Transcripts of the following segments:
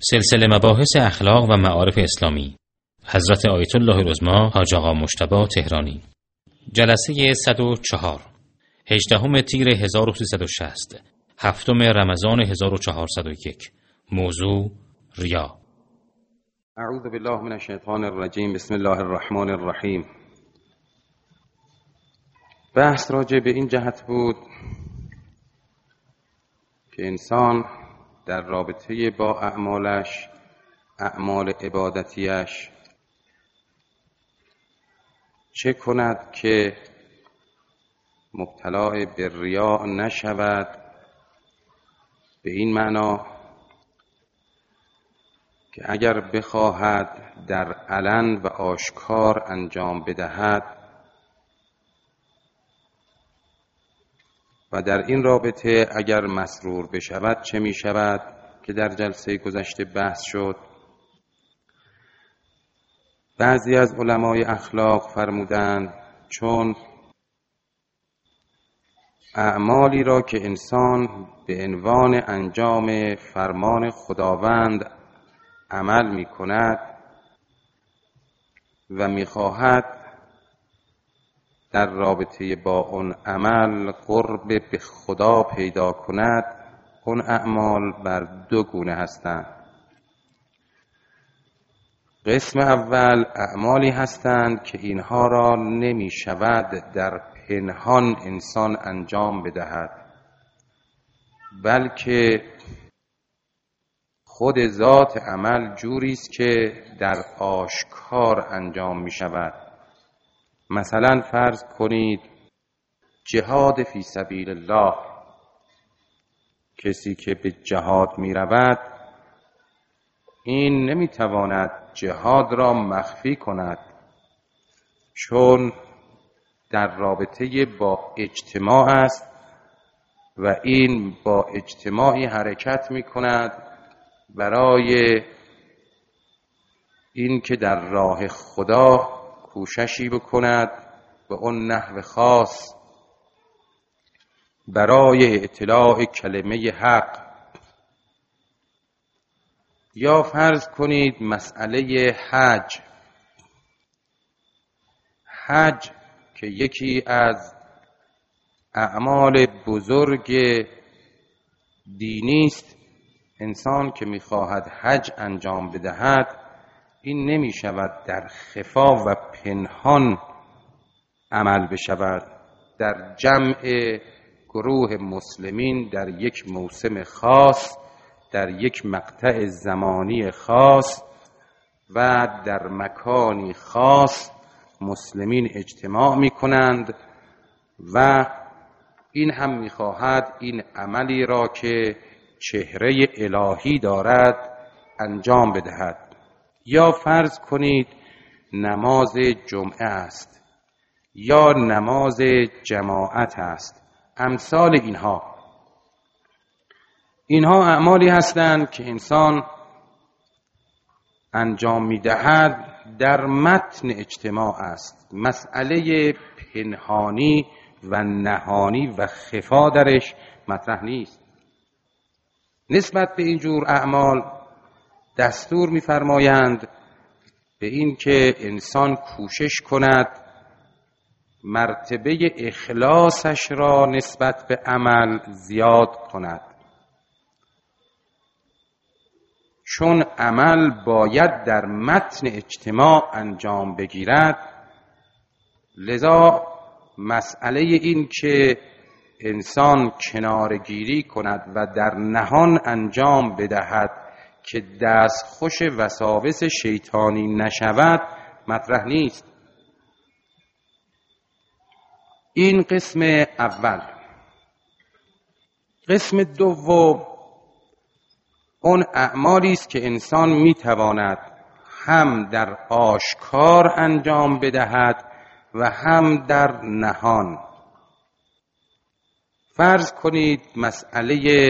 سلسله مباحث اخلاق و معارف اسلامی حضرت آیت الله العظمی حاج آقا مجتبی تهرانی جلسه 104 18 تیر 1360 7 رمضان 1401 موضوع ریا. اعوذ بالله من الشیطان الرجیم. بسم الله الرحمن الرحیم. بحث راجع به این جهت بود که انسان در رابطه با اعمالش، اعمال عبادتیش چه کند که مبتلا به ریا نشود، به این معنا که اگر بخواهد در علن و آشکار انجام بدهد و در این رابطه اگر مسرور بشود چه می شود که در جلسه گذشته بحث شد. بعضی از علمای اخلاق فرمودند چون اعمالی را که انسان به عنوان انجام فرمان خداوند عمل می کند و می خواهد در رابطه با اون عمل قرب به خدا پیدا کند، اون اعمال بر دو گونه هستند. قسم اول اعمالی هستند که اینها را نمی شود در پنهان انسان انجام بدهد، بلکه خود ذات عمل جوری است که در آشکار انجام می شود. مثلا فرض کنید جهاد فی سبیل الله، کسی که به جهاد می رود این نمی تواند جهاد را مخفی کند، چون در رابطه با اجتماع است و این با اجتماعی حرکت می کند برای این که در راه خدا کوششی بکند به اون نحو خاص برای اطلاع کلمه حق. یا فرض کنید مسئله حج که یکی از اعمال بزرگ دینی است. انسان که می‌خواهد حج انجام بدهد این نمی شود در خفا و پنهان عمل بشود، در جمع گروه مسلمین در یک موسم خاص، در یک مقطع زمانی خاص و در مکانی خاص مسلمین اجتماع می کنند و این هم می خواهد این عملی را که چهره الهی دارد انجام بدهد. یا فرض کنید نماز جمعه است یا نماز جماعت است. امثال اینها اعمالی هستند که انسان انجام می‌دهد در متن اجتماع است. مسئله پنهانی و نهانی و خفا درش مطرح نیست. نسبت به اینجور اعمال دستور می‌فرمایند به این که انسان کوشش کند مرتبه اخلاصش را نسبت به عمل زیاد کند، چون عمل باید در متن اجتماع انجام بگیرد. لذا مسئله این که انسان کنارگیری کند و در نهان انجام بدهد که دستخوش وساوس شیطانی نشود مطرح نیست. این قسم اول. قسم دوم اون اعمالی است که انسان میتواند هم در آشکار انجام بدهد و هم در نهان. فرض کنید مسئله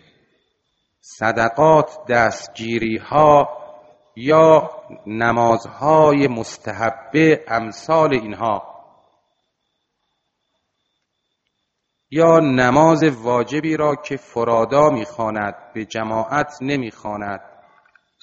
صدقات، دستگیری ها یا نمازهای مستحبه، امثال اینها، یا نماز واجبی را که فرادا میخواند به جماعت نمیخواند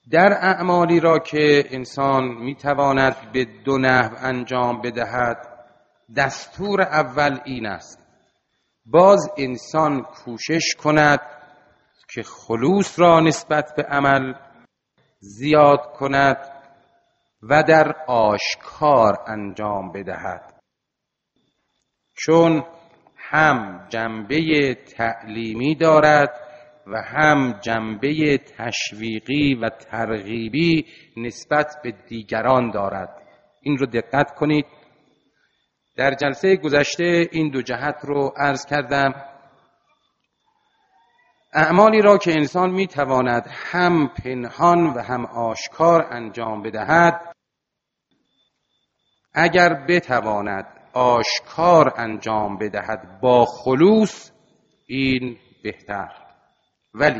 در اعمالی را که انسان میتواند به دو نحو انجام بدهد، دستور اول این است: باز انسان کوشش کند که خلوص را نسبت به عمل زیاد کند و در آشکار انجام بدهد، چون هم جنبه تعلیمی دارد و هم جنبه تشویقی و ترغیبی نسبت به دیگران دارد. این رو دقت کنید. در جلسه گذشته این دو جهت رو عرض کردم. اعمالی را که انسان میتواند هم پنهان و هم آشکار انجام بدهد، اگر بتواند آشکار انجام بدهد با خلوص، این بهتر. ولی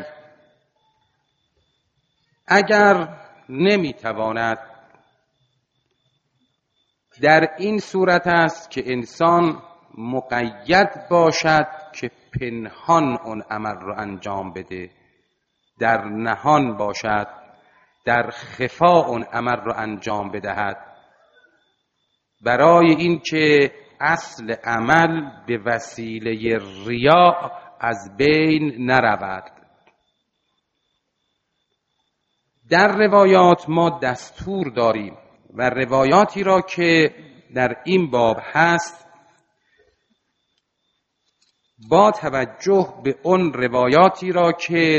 اگر نمیتواند، در این صورت است که انسان مقید باشد که پنهان اون عمل رو انجام بده، در نهان باشد، در خفا اون عمل رو انجام بدهد، برای اینکه اصل عمل به وسیله ریا از بین نرود. در روایات ما دستور داریم و روایاتی را که در این باب هست، با توجه به اون روایاتی را که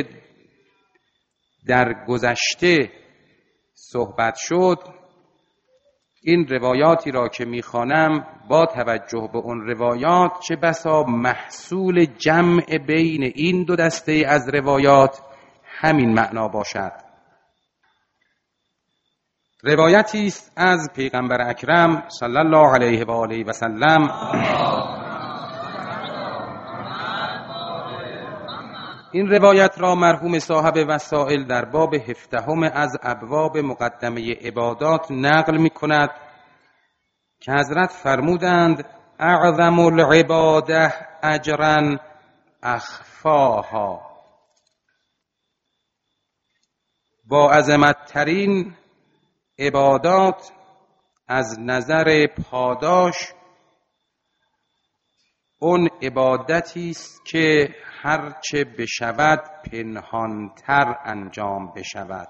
در گذشته صحبت شد، این روایاتی را که میخوانم با توجه به اون روایات چه بسا محصول جمع بین این دو دسته از روایات همین معنا باشد. روایتی است از پیغمبر اکرم صلی الله علیه و آله و سلم. این روایت را مرحوم صاحب وسائل در باب 17 از ابواب مقدمه عبادات نقل می کند که حضرت فرمودند: اعظم العباده اجرا اخفاها. با عظمت ترین عبادات از نظر پاداش اون عبادتی است که هرچه بشود پنهانتر انجام بشود.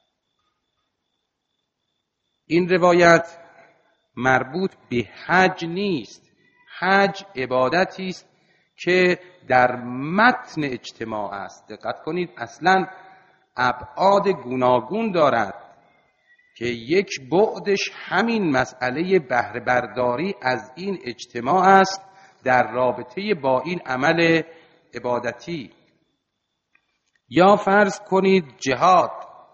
این روایت مربوط به حج نیست. حج عبادتی است که در متن اجتماع است. دقت کنید، اصلا ابعاد گوناگون دارد که یک بعدش همین مسئله بهره برداری از این اجتماع است در رابطه با این عمل عبادتی. یا فرض کنید جهاد،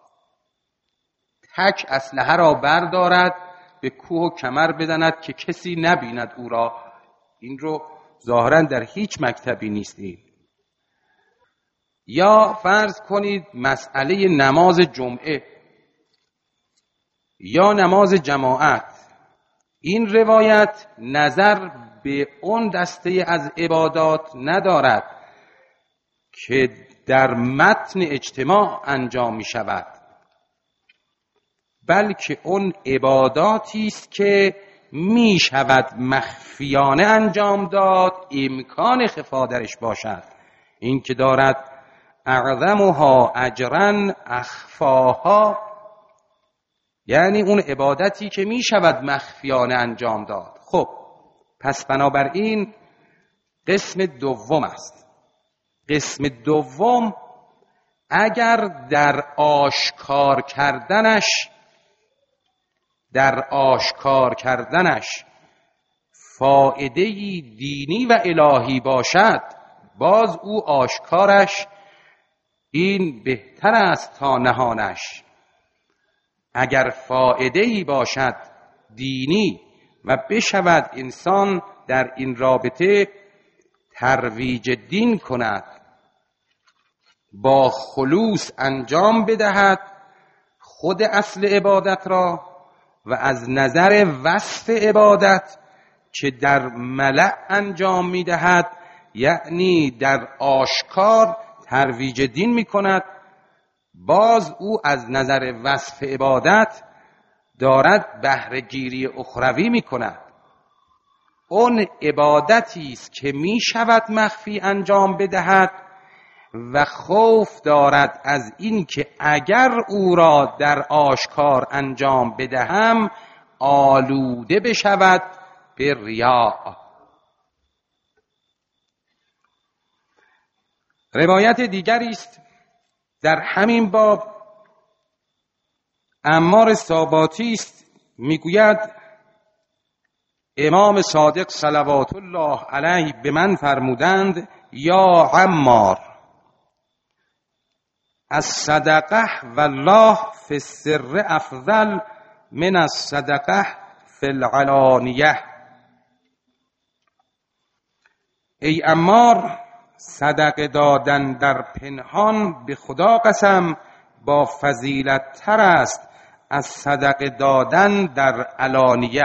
تک اسلحه را بردارد، به کوه و کمر بزند که کسی نبیند او را. این رو ظاهرا در هیچ مکتبی نیست. یا فرض کنید مسئله نماز جمعه یا نماز جماعت. این روایت نظر به اون دسته از عبادات ندارد که در متن اجتماع انجام می شود، بلکه اون عباداتی است که می شود مخفیانه انجام داد، امکان خفا درش باشد. این که دارد اعظمها اجرا اخفاها، یعنی اون عبادتی که می شود مخفیانه انجام داد. خب پس بنابراین قسم دوم است. قسم دوم اگر در آشکار کردنش فایده دینی و الهی باشد، باز او آشکارش این بهتر است تا نهانش. اگر فایده‌ای باشد دینی و بشود انسان در این رابطه ترویج دین کند، با خلوص انجام بدهد خود اصل عبادت را، و از نظر وصف عبادت که در ملأ انجام میدهد، یعنی در آشکار ترویج دین میکند، باز او از نظر وصف عبادت دارد بهره گیری اخروی می کند. اون عبادتی است که می شود مخفی انجام بدهد و خوف دارد از این که اگر او را در آشکار انجام بدهم آلوده بشود به ریا. روایت دیگری است در همین باب، عمار ساباتی است، میگوید امام صادق صلوات الله علیه به من فرمودند یا عمار الصدقه والله فی السر افضل من الصدقه فی العلانیه. ای عمار، صدقه دادن در پنهان به خدا قسم با فضیلت تر است از صدقه دادن در علانیه.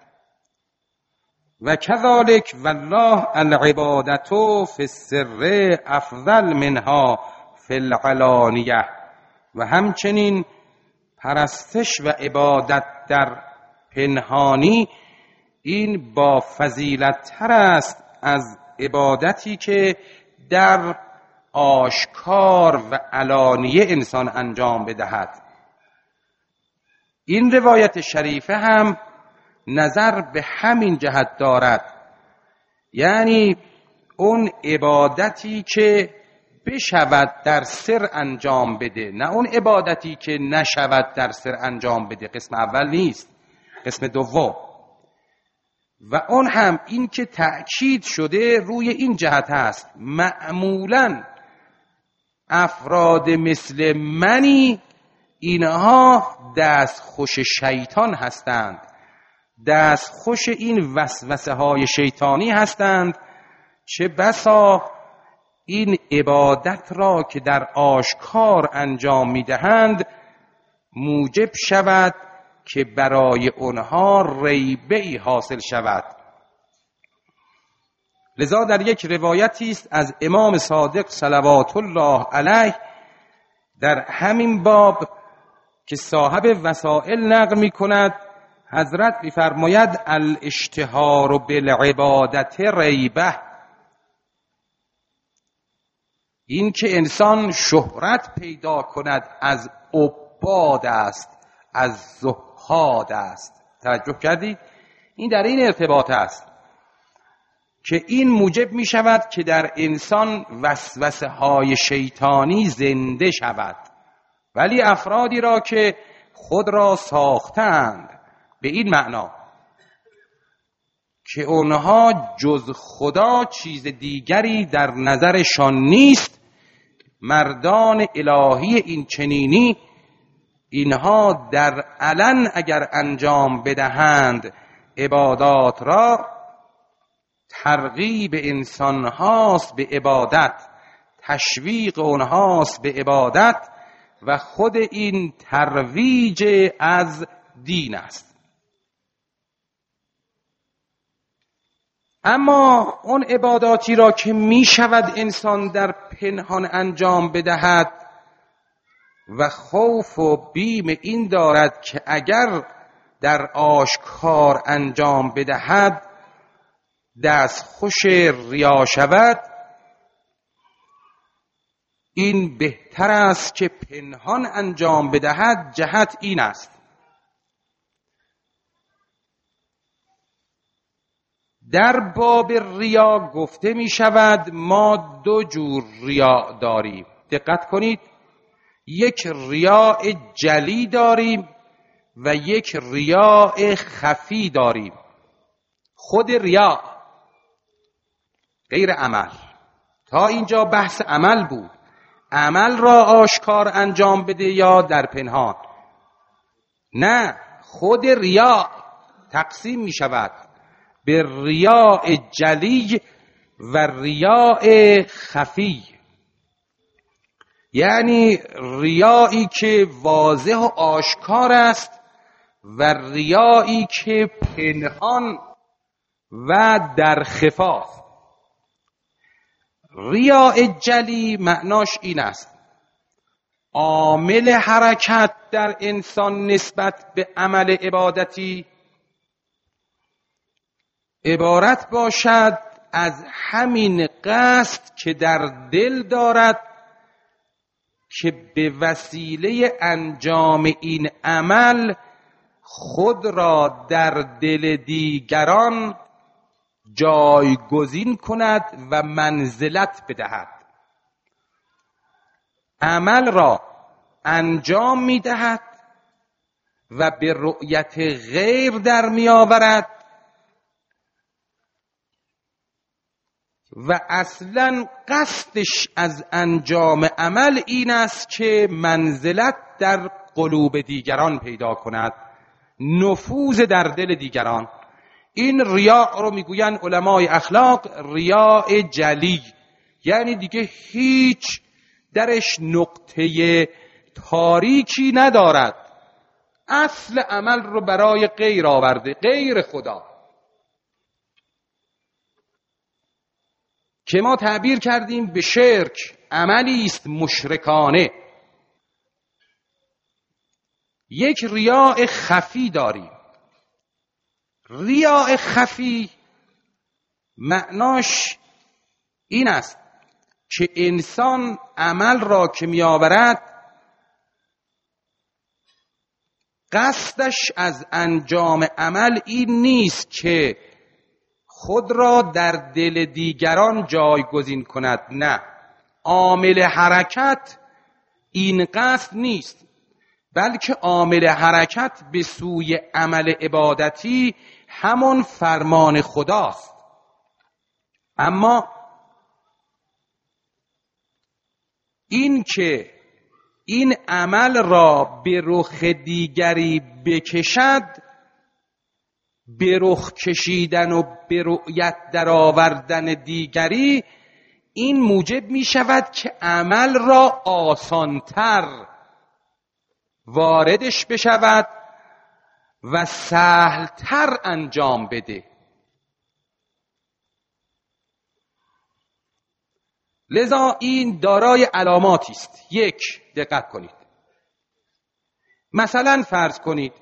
و کذالک والله العبادة فی السر افضل منها فی العلانیه. و همچنین پرستش و عبادت در پنهانی این با فضیلت تر است از عبادتی که در آشکار و علانیه انسان انجام بدهد. این روایت شریفه هم نظر به همین جهت دارد، یعنی اون عبادتی که بشود در سر انجام بده، نه اون عبادتی که نشود در سر انجام بده. قسم اول نیست، قسم دوم. و اون هم این که تأکید شده روی این جهت است، معمولاً افراد مثل منی اینها دستخوش شیطان هستند، دستخوش این وسوسه های شیطانی هستند. چه بسا این عبادت را که در آشکار انجام میدهند موجب شود که برای آنها ریبه‌ای حاصل شود. لذا در یک روایتی است از امام صادق صلوات الله علیه در همین باب که صاحب وسائل نقل می کند، حضرت می‌فرماید الاشتهار بالعبادت ریبه. این که انسان شهرت پیدا کند از عباد است، از زهاد است. توجه کردید؟ این در این ارتباط است که این موجب می شود که در انسان وسوسه های شیطانی زنده شود. ولی افرادی را که خود را ساختند به این معنا که اونها جز خدا چیز دیگری در نظرشان نیست، مردان الهی این چنینی، اینها در علن اگر انجام بدهند عبادات را، ترغیب انسان هاست به عبادت، تشویق اونهاست به عبادت و خود این ترویج از دین است. اما اون عباداتی را که می شود انسان در پنهان انجام بدهد و خوف و بیم این دارد که اگر در آشکار انجام بدهد دستخوش ریا شود، این بهتر است که پنهان انجام بدهد. جهت این است در باب ریا گفته می شود ما دو جور ریا داریم. دقت کنید، یک ریاء جلی داریم و یک ریاء خفی داریم. خود ریا غیر عمل، تا اینجا بحث عمل بود، عمل را آشکار انجام بده یا در پنهان. نه، خود ریا تقسیم می شود به ریاء جلی و ریاء خفی. یعنی ریایی که واضح و آشکار است و ریایی که پنهان و در خفاست. ریاء جلی معناش این است عامل حرکت در انسان نسبت به عمل عبادتی عبارت باشد از همین قصد که در دل دارد که به وسیله انجام این عمل خود را در دل دیگران جایگزین کند و منزلت بدهد. عمل را انجام می‌دهد و به رؤیت غیر در می‌آورد و اصلا قصدش از انجام عمل این است که منزلت در قلوب دیگران پیدا کند، نفوذ در دل دیگران. این ریاء رو میگوین علمای اخلاق ریاء جلی، یعنی دیگه هیچ درش نقطه تاریکی ندارد، اصل عمل رو برای غیر آورده، غیر خدا، که ما تعبیر کردیم به شرک عملی است مشرکانه. یک ریاء خفی داریم. ریاء خفی معناش این است که انسان عمل را که می آورد قصدش از انجام عمل این نیست که خود را در دل دیگران جایگزین کند، نه، عامل حرکت این قصد نیست، بلکه عامل حرکت به سوی عمل عبادتی همون فرمان خداست. اما این که این عمل را به رخ دیگری بکشد، به رخ کشیدن و به رؤیت در آوردن دیگری، این موجب می شود که عمل را آسانتر واردش بشود و سهلتر انجام بده. لذا این دارای علاماتی است. یک، دقت کنید. مثلا فرض کنید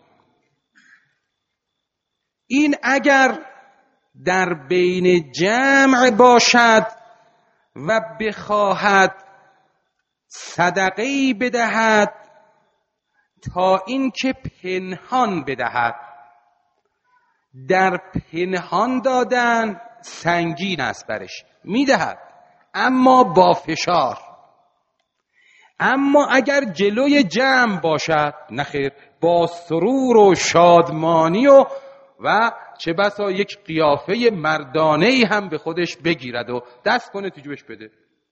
این اگر در بین جمع باشد و بخواهد صدقه‌ای بدهد تا اینکه پنهان بدهد، در پنهان دادن سنگین است برش، میدهد اما با فشار. اما اگر جلوی جمع باشد، نخیر، با سرور و شادمانی و چه بسا یک قیافه مردانه‌ای هم به خودش بگیرد و دست کنه تو جیبش بده.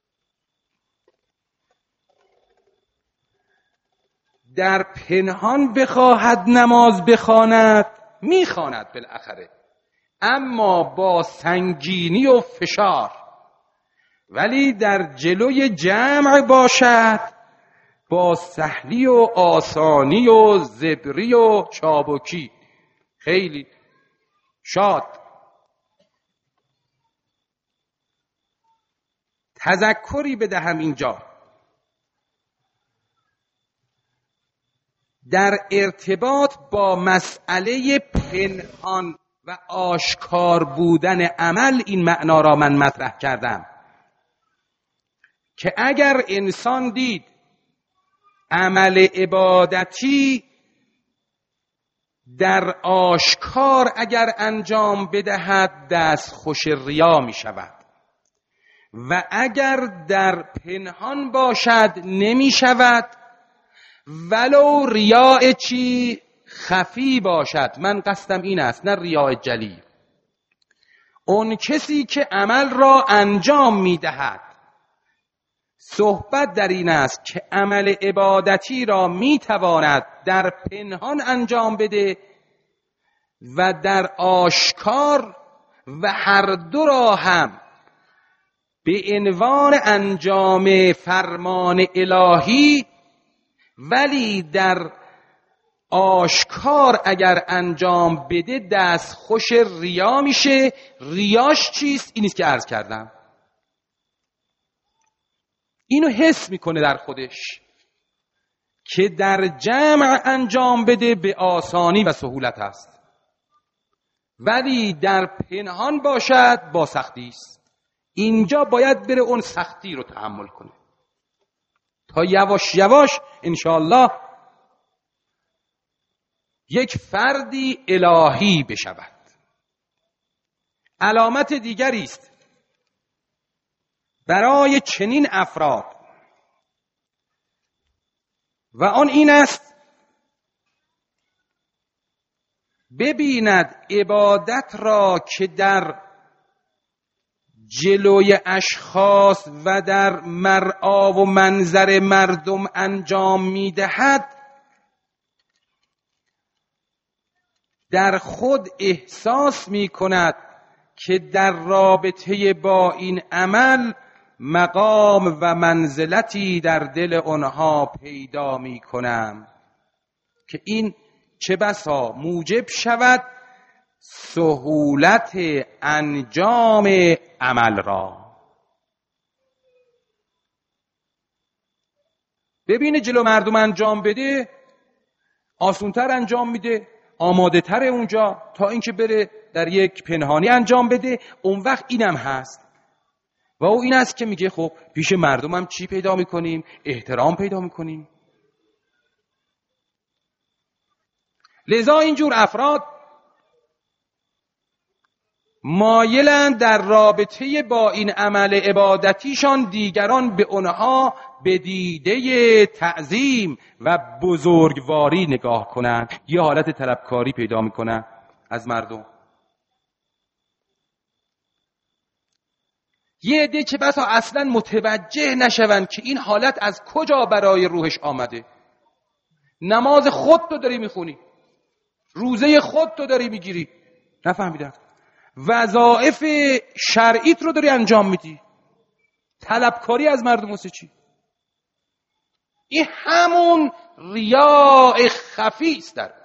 در پنهان بخواهد نماز بخواند، میخواند بالاخره، اما با سنگینی و فشار. ولی در جلوی جمع باشد، با سهلی و آسانی و زبری و چابکی، خیلی شاد. تذکری بدهم اینجا، در ارتباط با مسئله پنهان و آشکار بودن عمل این معنا را من مطرح کردم که اگر انسان دید عمل عبادتی در آشکار اگر انجام بدهد دست خوش ریا می شود و اگر در پنهان باشد نمی شود، ولو ریاء چی خفی باشد. من قصدم این است، نه ریاء جلی. اون کسی که عمل را انجام می دهد، صحبت در این است که عمل عبادتی را می تواند در پنهان انجام بده و در آشکار، و هر دو را هم به عنوان انجام فرمان الهی، ولی در آشکار اگر انجام بده دست خوش ریا میشه. ریاش چیست؟ این نیست که عرض کردم. اینو حس میکنه در خودش. که در جمع انجام بده به آسانی و سهولت است، ولی در پنهان باشد با سختی است. اینجا باید بره اون سختی رو تحمل کنه تا یواش یواش انشاءالله یک فردی الهی بشود. علامت دیگری است برای چنین افراد و آن این است ببیند عبادت را که در جلوی اشخاص و در مرعا و منظر مردم انجام می‌دهد، در خود احساس می‌کند که در رابطه با این عمل مقام و منزلتی در دل آنها پیدا می‌کنم که این چه بسا موجب شود سهولت انجام عمل را. ببینه جلو مردم انجام بده آسونتر انجام میده، آماده تر اونجا تا اینکه بره در یک پنهانی انجام بده. اون وقت اینم هست و او این است که میگه خب پیش مردم هم چی پیدا میکنیم؟ احترام پیدا میکنیم. لذا اینجور افراد مایلند در رابطه با این عمل عبادتیشان دیگران به آنها به دیده تعظیم و بزرگواری نگاه کنند. یه حالت طلبکاری پیدا میکنند از مردم. یه عده چه بسا اصلا متوجه نشوند که این حالت از کجا برای روحش آمده. نماز خود تو داری میخونی، روزه خود تو داری میگیری، نفهمیدم وظایف شرعیت رو داری انجام میدی، طلبکاری از مردم واسه چی؟ این همون ریاء خفی است. در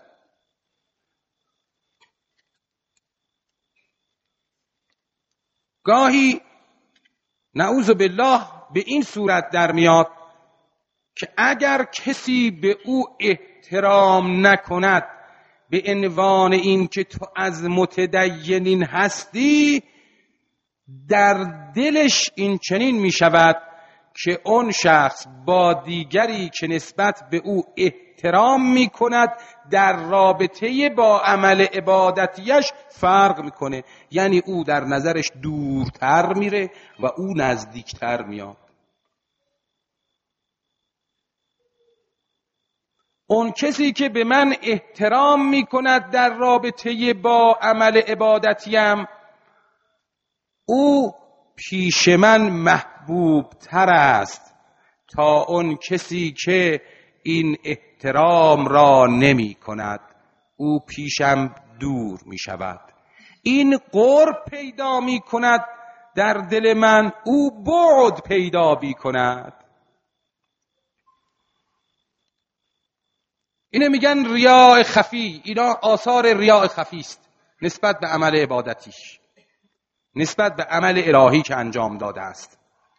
گاهی نعوذ بالله به این صورت در میاد که اگر کسی به او احترام نکند به عنوان این که تو از متدینین هستی، در دلش این چنین می شود که اون شخص با دیگری که نسبت به او احترام می کند در رابطه با عمل عبادتیش فرق می کنه. یعنی او در نظرش دورتر میره و او نزدیکتر میاد. اون کسی که به من احترام می کند در رابطه با عمل عبادتیم، او پیش من محبوب تر است تا اون کسی که این احترام را نمی کند. او پیشم دور می شود. این قرب پیدا می کند در دل من، او بعد پیدا می کند. اینه میگن ریاء خفی. اینا آثار ریاء خفی است نسبت به عمل عبادتیش، نسبت به عمل الهی که انجام داده است.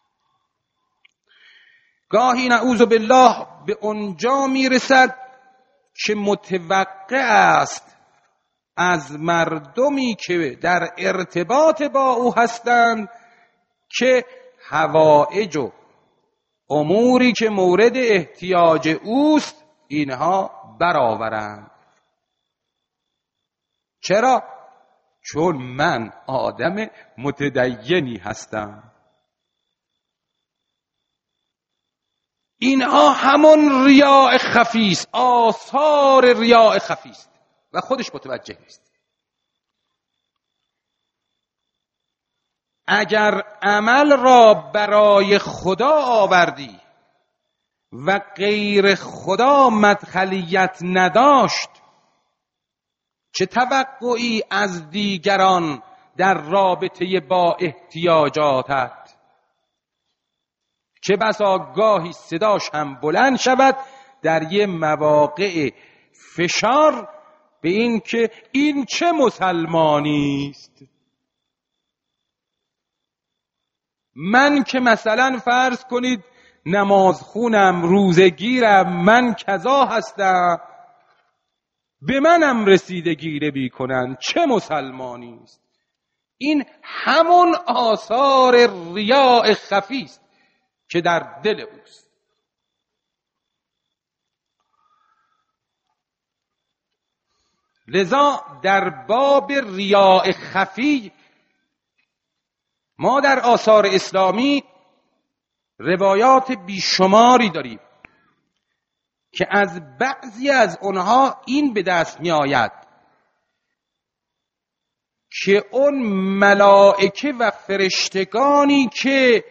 گاهی نعوذ بالله به اونجا میرسد که متوقع است از مردمی که در ارتباط با او هستند که حوائج و اموری که مورد احتیاج اوست اینها برآورند. چرا؟ چون من آدم متدینی هستم. اینها همون ریاء خفی است، آثار ریاء خفی است و خودش متوجه نیست. اگر عمل را برای خدا آوردی و غیر خدا مدخلیت نداشت، چه توقعی از دیگران در رابطه با احتیاجاتت؟ چه بسا گاهی صداش هم بلند شود در یه مواقع فشار به این که این چه مسلمانی است. من که مثلا فرض کنید نماز خونم، روزگیرم، من کذا هستم، به منم رسیدگی بی کنن، چه مسلمانی است. این همون آثار ریاء خفی است که در دل اوست. لذا در باب ریاء خفی ما در آثار اسلامی روایات بیشماری داریم که از بعضی از اونها این به دست می آید که اون ملائکه و فرشتگانی که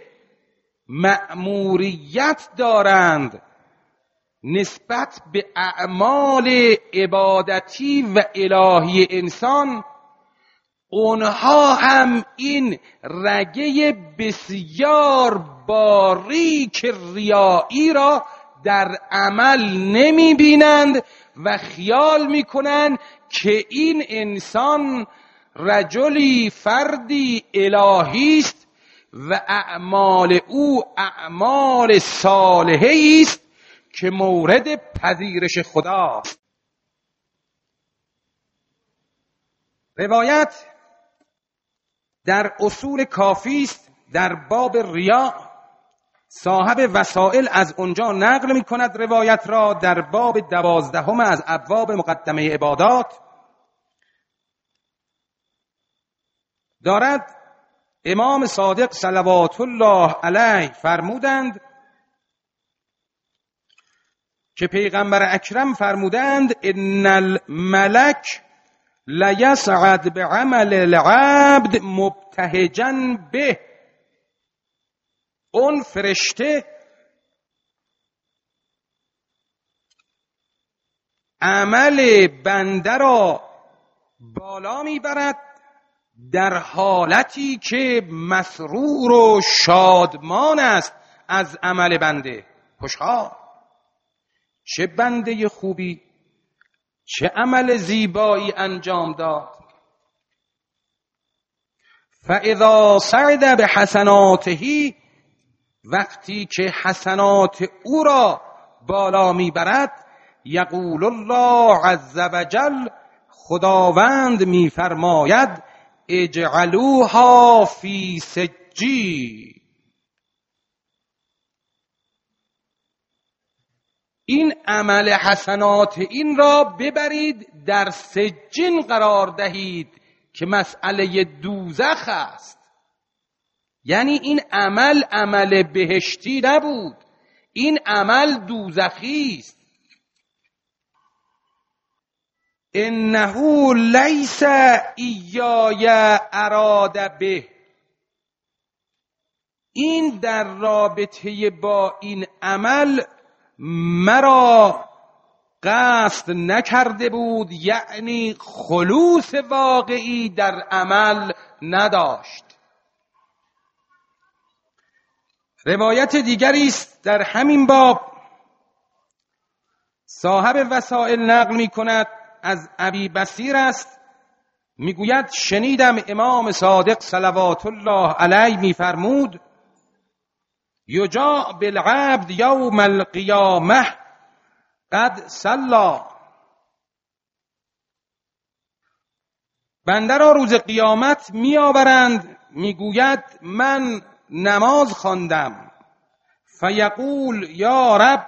مأموریت دارند نسبت به اعمال عبادتی و الهی انسان، اونها هم این رگه بسیار باریک ریایی را در عمل نمی بینند و خیال می کنند که این انسان رجلی، فردی الهی است و اعمال او اعمال صالحه است که مورد پذیرش خداست. روایت در اصول کافی است در باب ریا، صاحب وسائل از اونجا نقل می کند روایت را در باب 12 از ابواب مقدمه عبادات. دارد امام صادق صلوات الله علیه فرمودند که پیغمبر اکرم فرمودند ان الملک لیصعد بعمل العبد مبتهجا به. اون فرشته عمل بنده را بالا میبرد در حالتی که مسرور و شادمان است از عمل بنده، خوشحال. چه بنده خوبی، چه عمل زیبایی انجام داد. فاذا صعد بحسناته، وقتی که حسنات او را بالا میبرد، یقول الله عز وجل، خداوند میفرماید اجعلوها فی سجی. این عمل حسنات این را ببرید در سجین قرار دهید که مسئله دوزخ است. یعنی این عمل بهشتی نبود، این عمل دوزخی است. انه لیس ایای اراد به. این در رابطه با این عمل مرا قصد نکرده بود، یعنی خلوص واقعی در عمل نداشت. روایت دیگری است در همین باب، صاحب وسائل نقل می کند از ابی بصیر است، میگوید شنیدم امام صادق صلوات الله علیه میفرمود یجاء بالعبد یوم القیامه قد صلی. بنده را روز قیامت میآورند، میگوید من نماز خواندم. فیقول یا رب،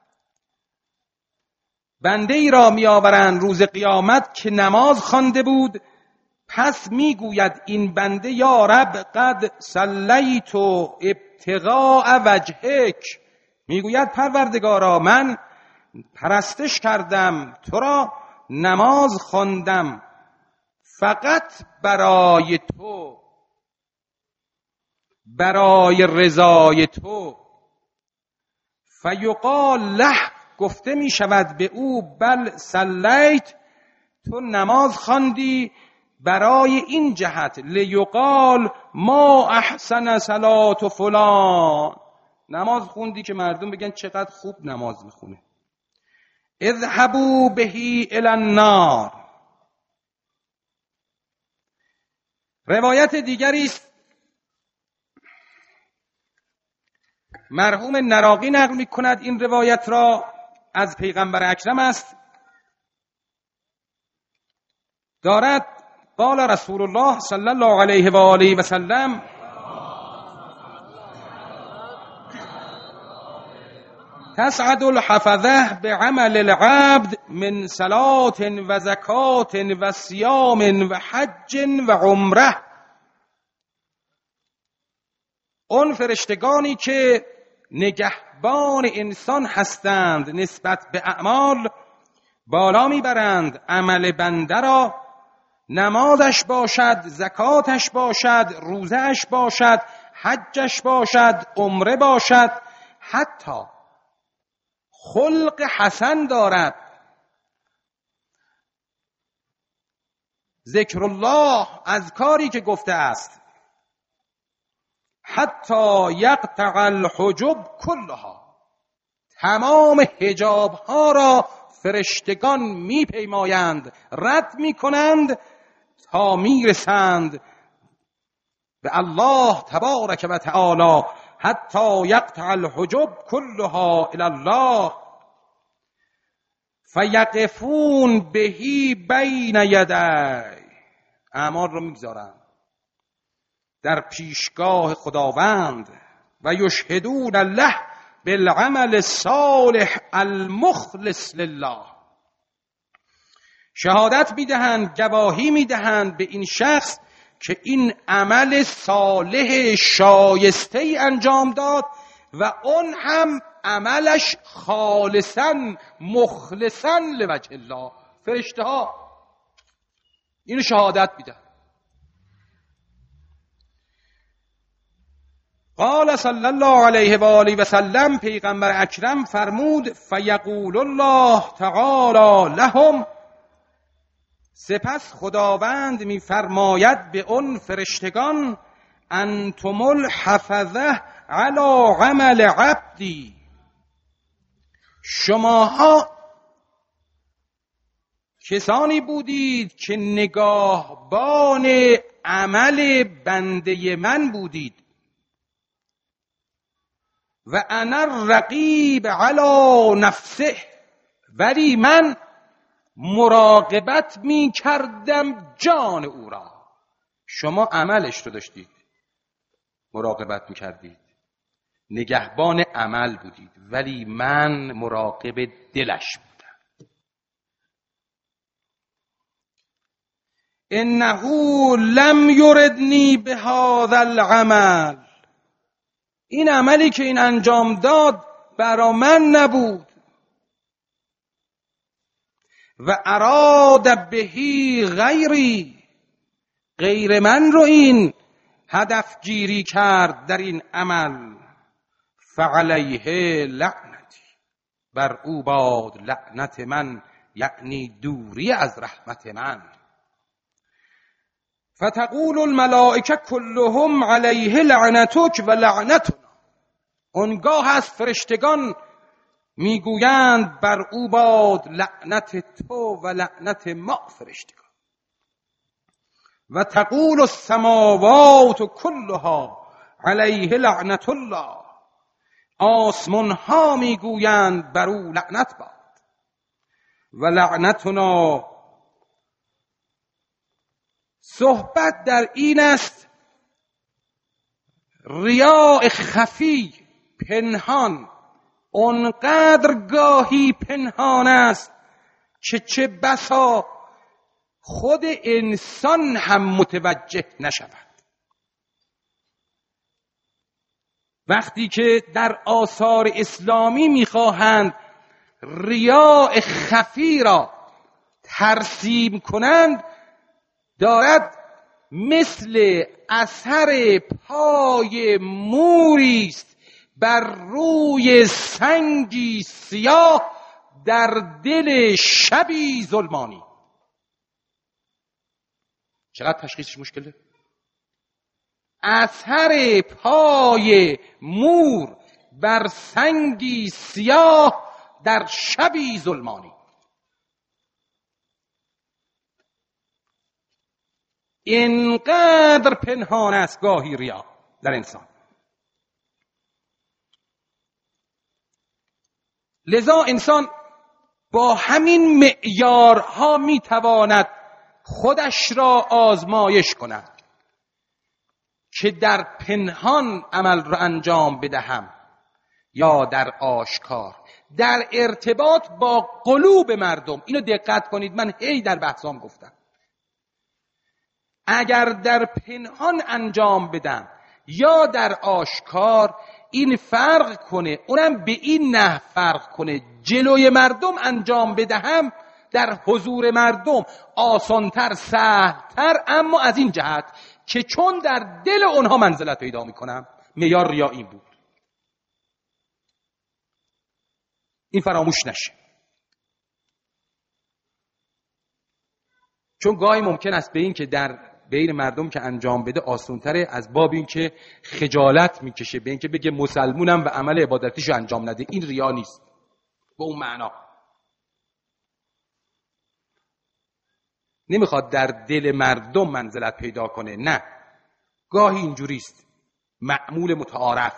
بنده ای را میآورند روز قیامت که نماز خوانده بود، پس میگوید این بنده یا رب قد صلیت ابتغاء وجهک، میگوید پروردگارا من پرستش کردم، تو را نماز خواندم فقط برای تو، برای رضای تو. فیقال له، گفته می شود به او بل صلیت، تو نماز خواندی برای این جهت، لیقال ما احسن صلات فلان، نماز خوندی که مردم بگن چقدر خوب نماز میخونه. اذهبوا به الی النار. روایت دیگری است مرحوم نراقی نقل می‌کند این روایت را از پیغمبر اکرم است. دارد قال رسول الله صلی الله علیه و آله و سلم تسعد الحفظه بعمل العبد من صلاة و زکات و صیام و حج و عمره. اون فرشتگانی که نگهبان انسان هستند نسبت به اعمال بالا میبرند عمل بنده را، نمازش باشد، زکاتش باشد، روزهش باشد، حجش باشد، عمره باشد، حتی خلق حسن دارد، ذکر الله از کاری که گفته است، حتی یقطع الحجب کلها، تمام حجاب ها را فرشتگان میپیمایند، رد میکنند تا میرسند به الله تبارک و تعالی. حتی یقطع الحجب کلها الی الله فیقفون بهی بین یدی، اعمال رو میگذارند در پیشگاه خداوند و یشهدون الله بالعمل الصالح المخلص لله، شهادت میدهند، گواهی میدهند به این شخص که این عمل صالح شایسته ای انجام داد و اون هم عملش خالصا مخلصا لوجه الله. فرشته ها اینو شهادت میدن. قال صلی الله علیه و آله و سلم، پیغمبر اکرم فرمود فیقول الله تعالی لهم، سپس خداوند میفرماید به اون فرشتگان انتم الحفظه علی عمل عبدی، شماها کسانی بودید که نگاهبان عمل بنده من بودید و انا الرقیب علی نفسه، ولی من مراقبت می کردم جان او را. شما عملش رو داشتید مراقبت می کردید، نگهبان عمل بودید، ولی من مراقب دلش بودم. انه لم یردنی بهذا العمل، این عملی که این انجام داد برا من نبود، و اراد بهی غیری، غیر من رو این هدف گیری کرد در این عمل، فعلیه لعنتی، بر او باد لعنت من، یعنی دوری از رحمت من. فتقول الملائکه كلهم علیه لعنتک و لعنتنا، اونگاه از فرشتگان میگویند بر او باد لعنت تو و لعنت ما فرشتگان. و تقول السماوات كلها علیه لعنت الله، آسمان ها میگویند بر او لعنت باد. و لعنتنا، صحبت در این است ریاء خفی، پنهان، اونقدر گاهی پنهان است که چه بسا خود انسان هم متوجه نشود. وقتی که در آثار اسلامی میخواهند ریاء خفی را ترسیم کنند، دارد مثل اثر پای موری است بر روی سنگی سیاه در دل شبی ظلمانی. چقدر تشخیصش مشکله؟ اثر پای مور بر سنگی سیاه در شبی ظلمانی. اینقدر پنهان است گاهی ریا در انسان. لذا انسان با همین معیارها میتواند خودش را آزمایش کند که در پنهان عمل را انجام بدهم یا در آشکار، در ارتباط با قلوب مردم. اینو دقت کنید، من هی در بحثام گفتم اگر در پنهان انجام بدم یا در آشکار، این فرق کنه، اونم به این نحو فرق کنه جلوی مردم انجام بدهم در حضور مردم آسانتر، سهلتر، اما از این جهت که چون در دل اونها منزلت پیدا میکنم. معیار ریا این بود، این فراموش نشه. چون گاهی ممکن است به این که در بین مردم که انجام بده آسان‌تره از باب این که خجالت میکشه به این که بگه مسلمونم و عمل عبادتیشو انجام نده. این ریا نیست به اون معنا. نمیخواد در دل مردم منزلت پیدا کنه، نه، گاهی اینجوریست، معمول متعارف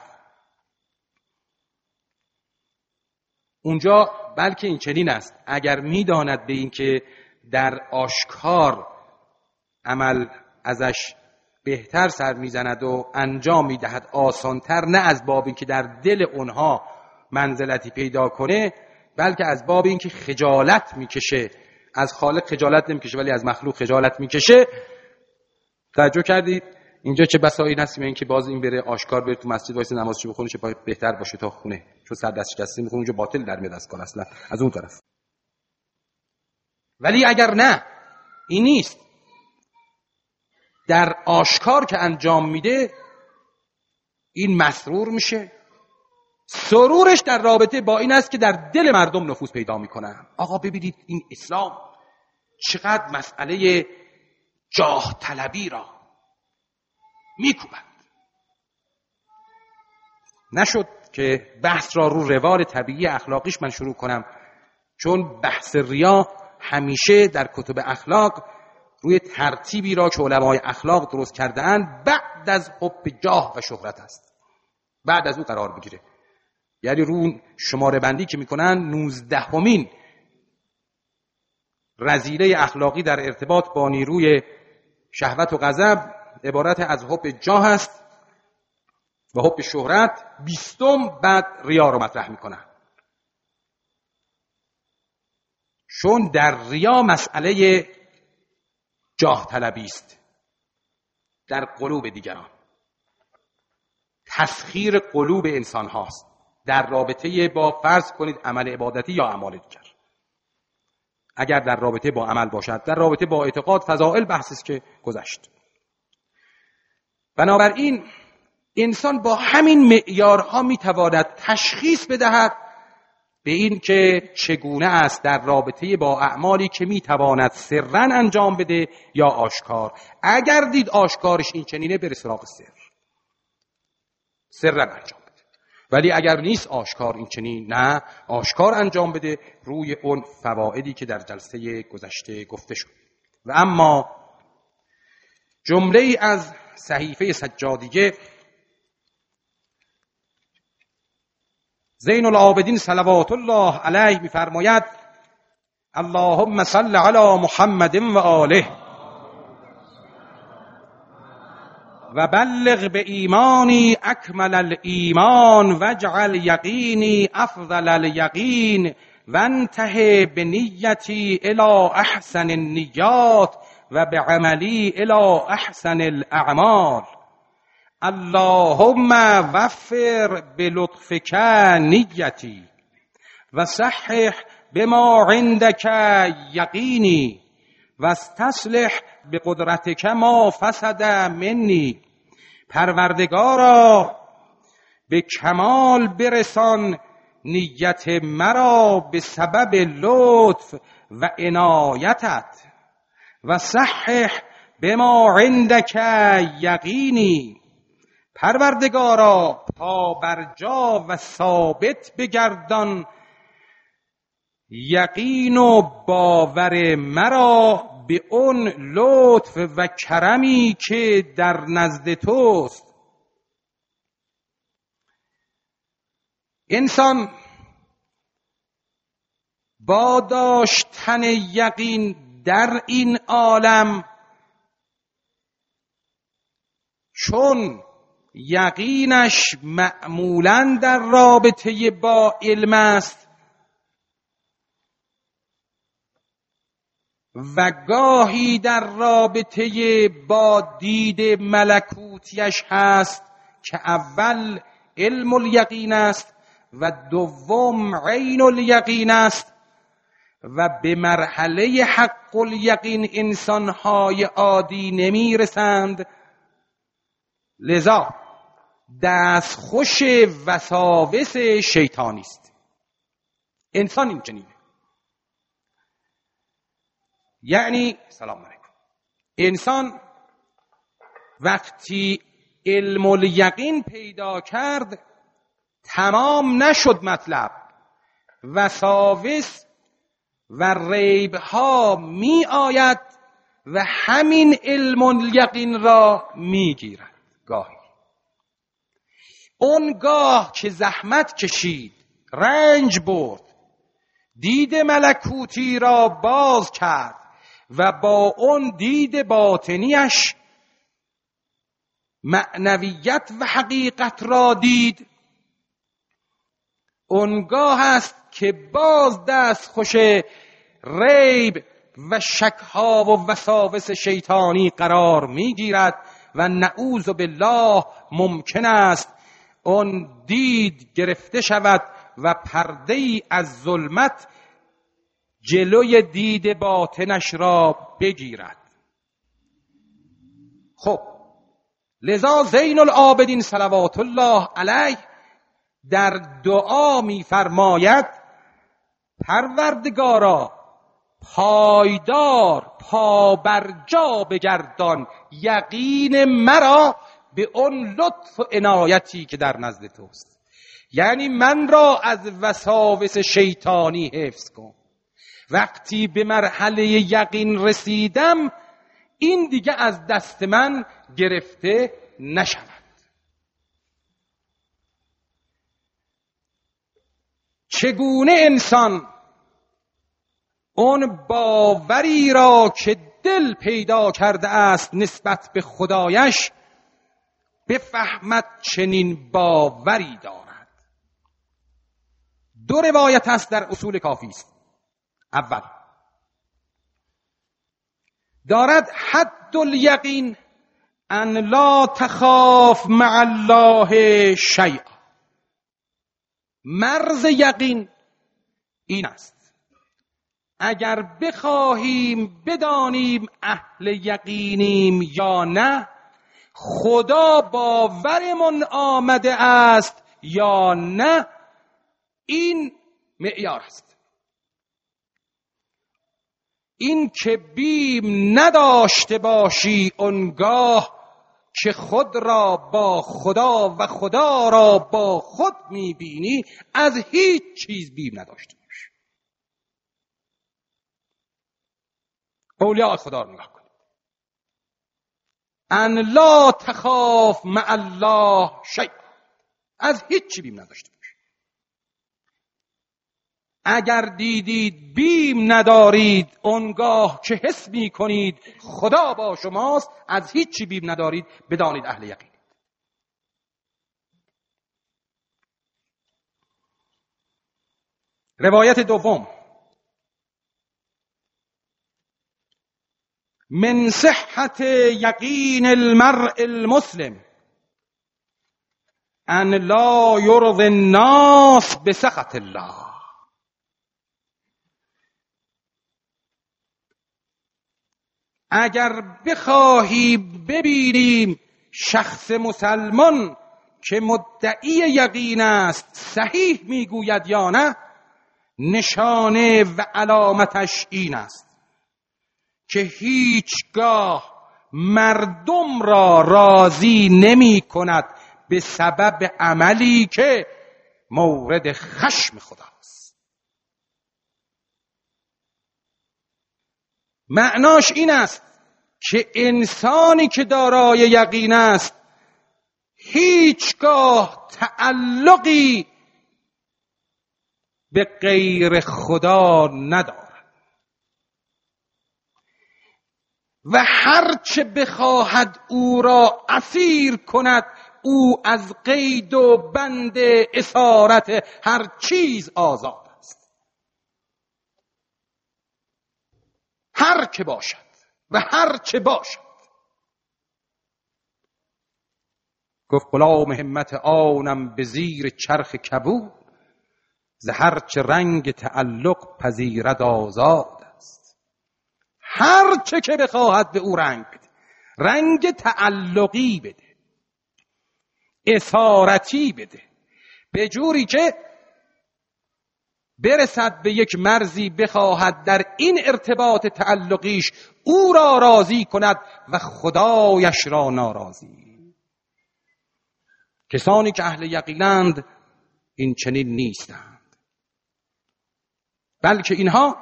اونجا. بلکه این چنین است، اگر میداند به این که در آشکار عمل ازش بهتر سر میزند و انجام میدهد آسانتر، نه از باب این که در دل اونها منزلتی پیدا کنه، بلکه از باب این که خجالت میکشه. از خالق خجالت نمیکشه ولی از مخلوق خجالت میکشه. توجه کردید اینجا چه بسایی هستیم این که باز این بره آشکار بره تو مسجد وایس نمازشو بخونه، چه بهتر باشه تا خونه، چون سر دستی میخونه اونجا باطل در میاد از کار اصلا از اون طرف. ولی اگر نه، این نیست، در آشکار که انجام میده این مسرور میشه. سرورش در رابطه با این است که در دل مردم نفوذ پیدا میکنه. آقا ببینید این اسلام چقدر مسئله جاه طلبی را میکوبند. نشد که بحث را رو روال طبیعی اخلاقیش من شروع کنم، چون بحث ریا همیشه در کتب اخلاق روی ترتیبی را که علمای اخلاق درست کرده‌اند بعد از حب جاه و شهرت است، بعد از اون قرار بگیره. یعنی رو شماره بندی که میکنن 19مین رذیله اخلاقی در ارتباط با نیروی شهوت و غضب عبارت از حب جاه است و حب شهرت. 20م بعد ریا رو مطرح میکنن، چون در ریا مسئله جاه طلبی است در قلوب دیگران، تسخیر قلوب انسان هاست در رابطه با فرض کنید عمل عبادتی یا اعمال دیگر. اگر در رابطه با عمل باشد، در رابطه با اعتقاد فضائل بحثی است که گذشت. بنابراین انسان با همین معیارها میتواند تشخیص بدهد به این که چگونه است در رابطه با اعمالی که میتواند سرًا انجام بده یا آشکار. اگر دید آشکارش این چنینه بره سراغ سرًا انجام بده، ولی اگر نیست آشکار این چنین، نه، آشکار انجام بده روی اون فوائدی که در جلسه گذشته گفته شد. و اما جمله از صحیفه سجادیه زین العابدین صلوات الله علیه می‌فرماید: اللهم صل علی محمد و آله و بلغ به ایمانی اکمل الایمان واجعل یقینی افضل الیقین و انتهی به نیتی الی احسن النیات و به عملی الی احسن الاعمال. اللهم وفر بلطفك نیتی و صحح بما عندك یقینی و استصلح بقدرتك ما فسد منی. پروردگارا به کمال برسان نیت مرا به سبب لطف و عنایتت و صحح بما عندك یقینی. پروردگارا تا بر جا و ثابت بگردان یقین و باور مرا به اون لطف و کرمی که در نزد توست. انسان با داشتن یقین در این عالم، چون یقینش معمولاً در رابطه با علم است و گاهی در رابطه با دید ملکوتیش هست که اول علم الیقین است و دوم عین الیقین است، و به مرحله حق الیقین انسان‌های عادی نمی‌رسند. لذا دستخوش وساوس شیطانی است. انسان این چنینه. یعنی سلام علیکم، انسان وقتی علم الیقین پیدا کرد تمام نشد مطلب، وساوس و ریب ها می آید و همین علم الیقین را می گیرد. گاهی اونگاه که زحمت کشید، رنج برد، دید ملکوتی را باز کرد و با اون دید باطنیش معنویت و حقیقت را دید، اونگاه است که باز دست خوش ریب و شکها و وساوس شیطانی قرار میگیرد و نعوذ بالله ممکن است اون دید گرفته شود و پرده‌ای از ظلمت جلوی دید باطنش را بگیرد. خب لذا زین العابدین صلوات الله علیه در دعا می‌فرماید پروردگارا پایدار پابرجا بگردان یقین مرا به اون لطف و عنایتی که در نزد توست. یعنی من را از وساوس شیطانی حفظ کن. وقتی به مرحله یقین رسیدم این دیگه از دست من گرفته نشود. چگونه انسان اون باوری را که دل پیدا کرده است نسبت به خدایش بفهمد چنین باوری دارد؟ دو روایت است در اصول کافی است. اول دارد حد الیقین ان لا تخاف مع الله شیئا. مرز یقین این است اگر بخواهیم بدانیم اهل یقینیم یا نه، خدا باورمون آمده است یا نه، این معیار است. این که بیم نداشته باشی اونگاه که خود را با خدا و خدا را با خود میبینی، از هیچ چیز بیم نداشته باش. اولیاء خدا رو نگاه کن. ان لا تخاف مع الله شیء، از هیچ چی بیم نداشته باش. اگر دیدید بیم ندارید اونگاه که حس می کنید خدا با شماست، از هیچ چی بیم ندارید، بدانید اهل یقین. روایت دوم، من صحت یقین المرء المسلم ان لا یرضی الناس بسخط الله. اگر بخواهی ببینیم شخص مسلمان که مدعی یقین است صحیح میگوید یا نه، نشانه و علامتش این است که هیچگاه مردم را راضی نمی کند به سبب عملی که مورد خشم خداست. معناش این است که انسانی که دارای یقین است هیچگاه تعلقی به غیر خدا ندارد و هرچه بخواهد او را اسیر کند او از قید و بند اسارت هر چیز آزاد است. هر که باشد و هر چه باشد. گفت غلام همت آنم به زیر چرخ کبود ز هر چه رنگ تعلق پذیرد آزاد است. هر چه که بخواهد به او رنگ بده، رنگ تعلقی بده، اسارتی بده، به جوری که برسد به یک مرزی بخواهد در این ارتباط تعلقیش او را راضی کند و خدایش را ناراضی. کسانی که اهل یقینند این چنین نیستند، بلکه اینها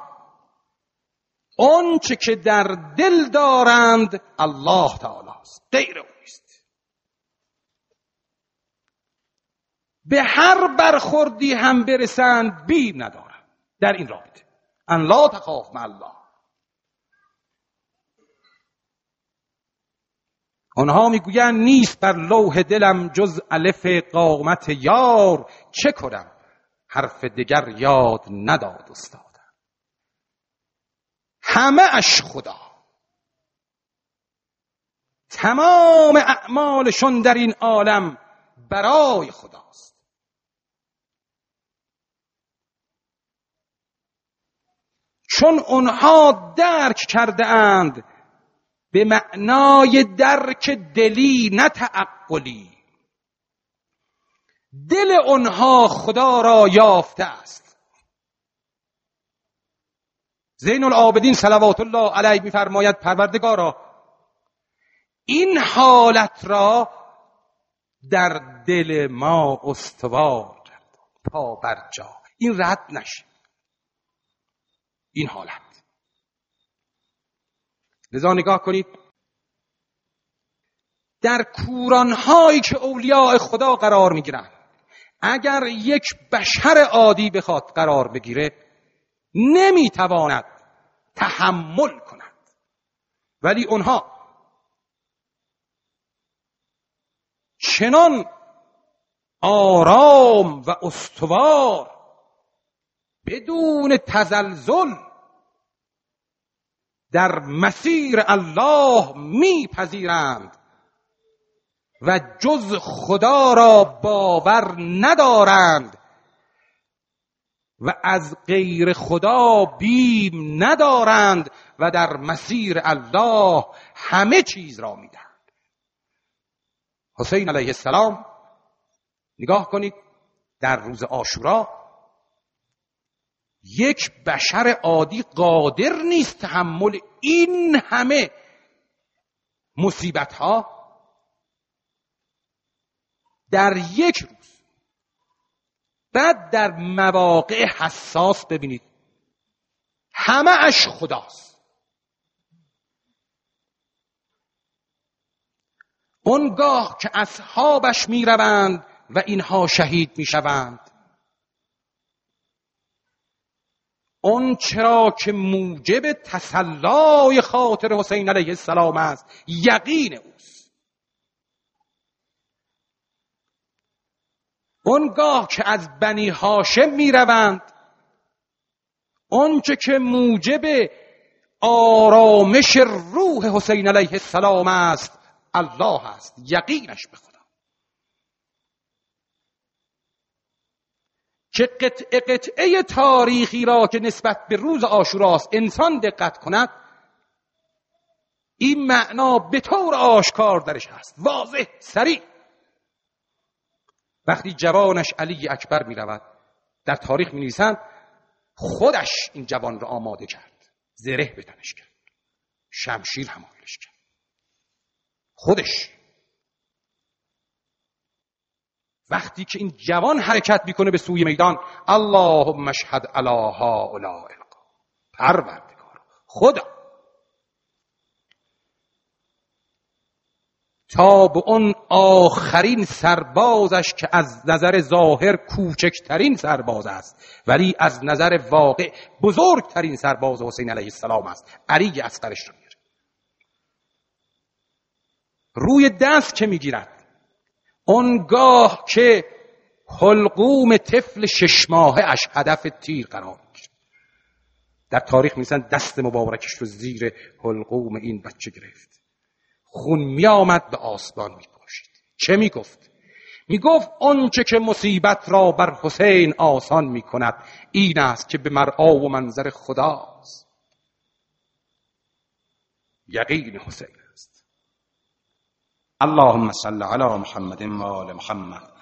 آنچه که در دل دارند الله تعالی است، غیر او نیست. به هر برخوردی هم برسند بیم ندارند در این رابطه. ان لا تخاف مع الله. آنها میگویند نیست بر لوح دلم جز الف قامت یار، چه کنم حرف دگر یاد نداد استادم. همه اش خدا، تمام اعمالشون در این عالم برای خداست. چون اونها درک کرده اند به معنای درک دلی نه تعقلی، دل اونها خدا را یافته است. زین العابدین صلوات الله علیه می‌فرماید پروردگارا این حالت را در دل ما استوار کرد، پا بر جا، این رد نشه این حالت. لذا نگاه کنید در کورانهایی که اولیاء خدا قرار میگیرند، اگر یک بشر عادی بخواد قرار بگیره نمیتواند تحمل کند، ولی اونها چنان آرام و استوار بدون تزلزل در مسیر الله میپذیرند و جز خدا را باور ندارند و از غیر خدا بیم ندارند و در مسیر الله همه چیز را میدهند. حسین علیه السلام نگاه کنید در روز عاشورا یک بشر عادی قادر نیست تحمل این همه مصیبت ها در یک روز. بعد در مواقع حساس ببینید همه اش خداست. اونگاه که اصحابش می روند و اینها شهید می شوند، اون چرا که موجب تسلای خاطر حسین علیه السلام است یقین اوست. اونگاه که از بنی هاشم می روند، اون چه که موجب آرامش روح حسین علیه السلام است الله است، یقینش به خدا. که قطعه تاریخی را که نسبت به روز عاشوراست انسان دقت کند، این معنا به طور آشکار درش هست، واضح، صریح. وقتی جوانش علی اکبر می رود، در تاریخ می نویسند خودش این جوان را آماده کرد، زره به تنش کرد، شمشیر حمایلش کرد، خودش. وقتی که این جوان حرکت میکنه به سوی میدان، اللهم اشهد علی هؤلاء القوم، پروردگار خدا تا به اون آخرین سربازش که از نظر ظاهر کوچکترین سرباز است ولی از نظر واقع بزرگترین سرباز حسین علیه السلام است، علی اصغرش رو میگیره. روی دست که میگیرد، اونگاه که حلقوم طفل 6 ماهه اش هدف تیر قرار میگیره. در تاریخ میگن دست مبارکش رو زیر حلقوم این بچه گرفت، خون می آمد به آسمان می پاشید. چه می گفت؟ می گفت آنچه که مصیبت را بر حسین آسان می کند این است که به مرعا و منظر خداست. یقین حسین است. اللهم صل علی محمد و آل محمد.